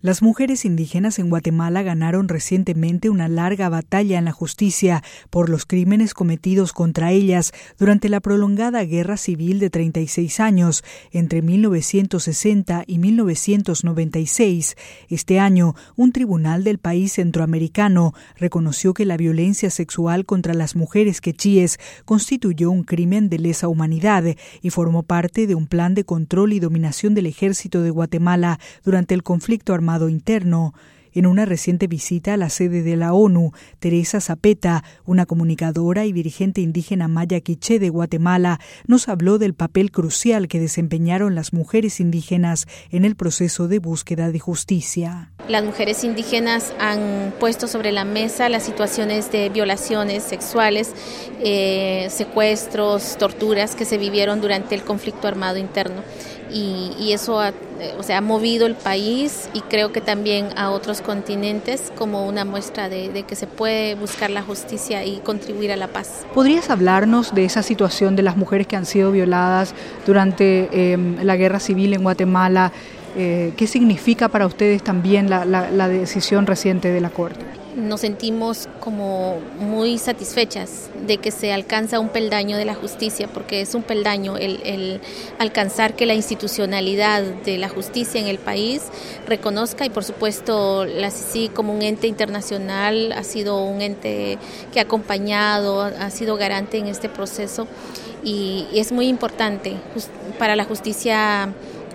Las mujeres indígenas en Guatemala ganaron recientemente una larga batalla en la justicia por los crímenes cometidos contra ellas durante la prolongada guerra civil de 36 años, entre 1960 y 1996. Este año, un tribunal del país centroamericano reconoció que la violencia sexual contra las mujeres quechíes constituyó un crimen de lesa humanidad y formó parte de un plan de control y dominación del ejército de Guatemala durante el conflicto armado interno. En una reciente visita a la sede de la ONU, Teresa Zapeta, una comunicadora y dirigente indígena maya quiché de Guatemala, nos habló del papel crucial que desempeñaron las mujeres indígenas en el proceso de búsqueda de justicia. Las mujeres indígenas han puesto sobre la mesa las situaciones de violaciones sexuales, secuestros, torturas que se vivieron durante el conflicto armado interno. Y eso ha movido el país y creo que también a otros continentes como una muestra de que se puede buscar la justicia y contribuir a la paz. ¿Podrías hablarnos de esa situación de las mujeres que han sido violadas durante la guerra civil en Guatemala? ¿Qué significa para ustedes también la decisión reciente de la Corte? Nos sentimos como muy satisfechas de que se alcanza un peldaño de la justicia, porque es un peldaño el alcanzar que la institucionalidad de la justicia en el país reconozca, y por supuesto la CICIG como un ente internacional ha sido un ente que ha acompañado, ha sido garante en este proceso y es muy importante para la justicia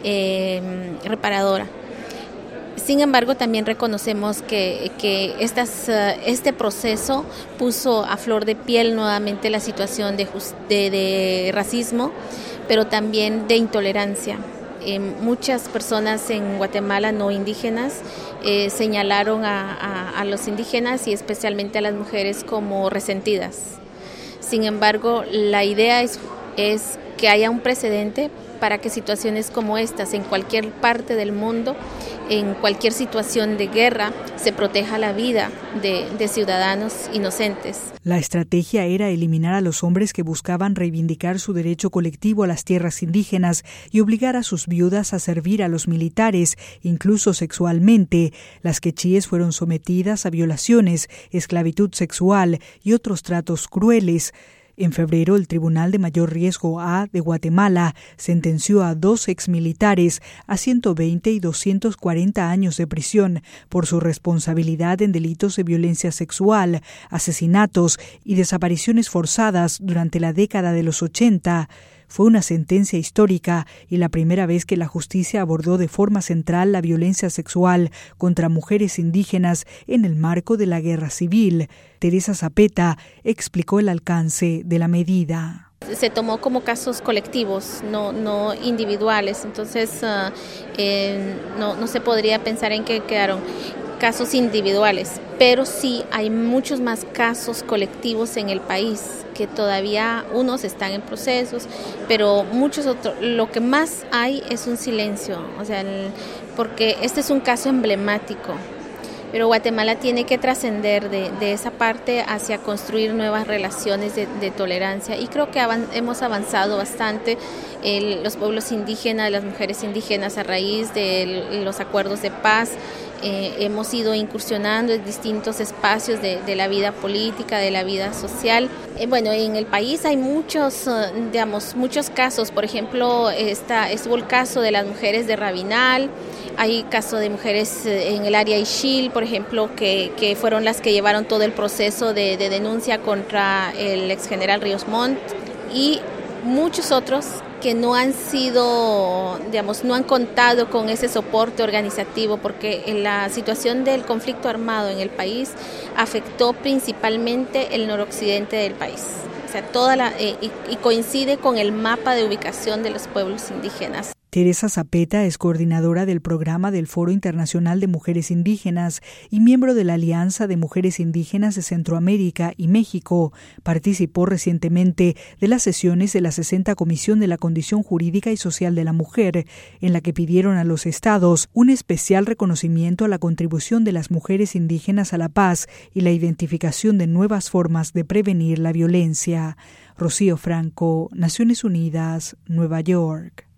reparadora. Sin embargo, también reconocemos que este proceso puso a flor de piel nuevamente la situación de racismo, pero también de intolerancia. Muchas personas en Guatemala no indígenas señalaron a los indígenas y especialmente a las mujeres como resentidas. Sin embargo, la idea es que haya un precedente para que situaciones como estas en cualquier parte del mundo, en cualquier situación de guerra, se proteja la vida de ciudadanos inocentes. La estrategia era eliminar a los hombres que buscaban reivindicar su derecho colectivo a las tierras indígenas y obligar a sus viudas a servir a los militares, incluso sexualmente. Las quechíes fueron sometidas a violaciones, esclavitud sexual y otros tratos crueles. En febrero, el Tribunal de Mayor Riesgo A de Guatemala sentenció a 2 exmilitares a 120 y 240 años de prisión por su responsabilidad en delitos de violencia sexual, asesinatos y desapariciones forzadas durante la década de los 80. Fue una sentencia histórica y la primera vez que la justicia abordó de forma central la violencia sexual contra mujeres indígenas en el marco de la guerra civil. Teresa Zapeta explicó el alcance de la medida. Se tomó como casos colectivos, no individuales, entonces no se podría pensar en que quedaron casos individuales, pero sí hay muchos más casos colectivos en el país que todavía unos están en procesos, pero muchos otros, lo que más hay es un silencio, porque este es un caso emblemático. Pero Guatemala tiene que trascender de esa parte hacia construir nuevas relaciones de tolerancia y creo que hemos avanzado bastante los pueblos indígenas, las mujeres indígenas a raíz de los acuerdos de paz. Hemos ido incursionando en distintos espacios de la vida política, de la vida social. En el país hay muchos casos. Por ejemplo, estuvo el caso de las mujeres de Rabinal. Hay caso de mujeres en el área Ixil, por ejemplo, que fueron las que llevaron todo el proceso de denuncia contra el exgeneral Ríos Montt y muchos otros que no han sido, no han contado con ese soporte organizativo porque la situación del conflicto armado en el país afectó principalmente el noroccidente del país. Y coincide con el mapa de ubicación de los pueblos indígenas. Teresa Zapeta es coordinadora del programa del Foro Internacional de Mujeres Indígenas y miembro de la Alianza de Mujeres Indígenas de Centroamérica y México. Participó recientemente de las sesiones de la 60ª Comisión de la Condición Jurídica y Social de la Mujer, en la que pidieron a los estados un especial reconocimiento a la contribución de las mujeres indígenas a la paz y la identificación de nuevas formas de prevenir la violencia. Rocío Franco, Naciones Unidas, Nueva York.